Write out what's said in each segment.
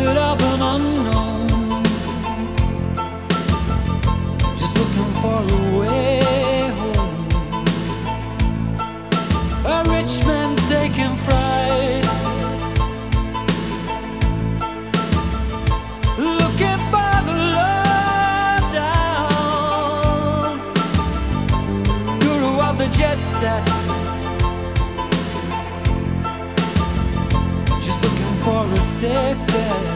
bit of an unknown, just looking for a way home. A rich man taking fright, looking for the lowdown guru of the jet set, just looking for a safe bet.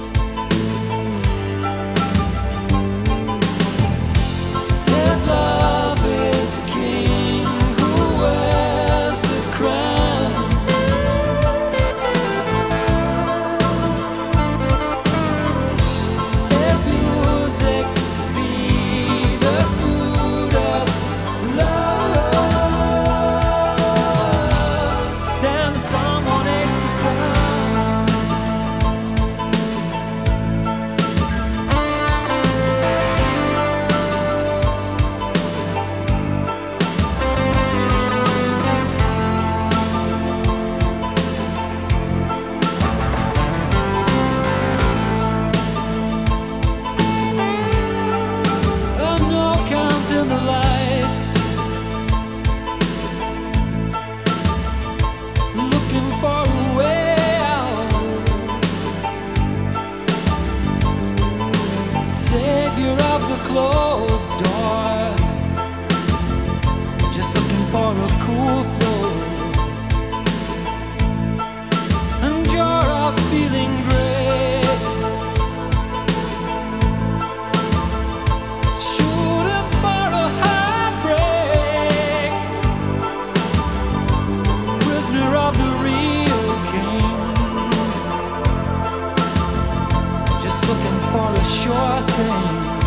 If love is a king who wears the crown, if music be the food of love, then someone ate the crown. No count in the light, looking for a way out. Savior of the closed door, just looking for a cool flow. And you're off feeling great, shooting for a heartbreak, prisoner of the real king, just looking for a sure thing.